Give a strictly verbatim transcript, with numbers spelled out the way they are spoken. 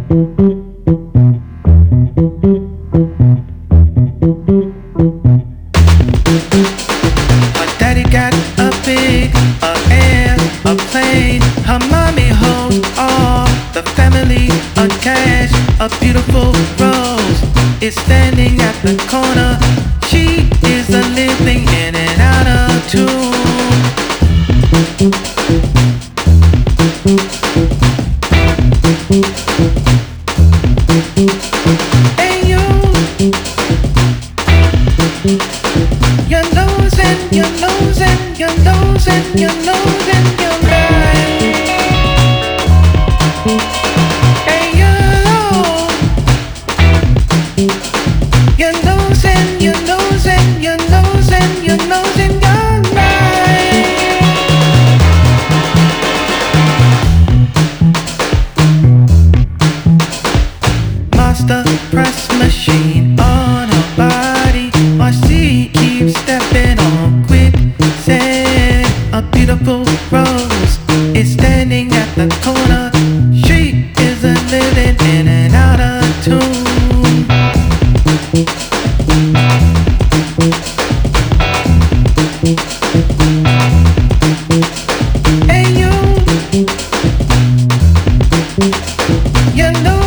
Her daddy got a big a airplane. Her mommy holds all the family on cash. A beautiful rose is standing at the corner. She is a living in and out of tune. Hey you, you're losing, you're losing, you're losing, you're losing your mind. Hey you, you're losing, you're losing, you're losing, you're losing your mind. Master press machine on her body while she keeps stepping on quicksand. A beautiful rose is standing at the corner. She is a living in and out of tune. Hey you, you know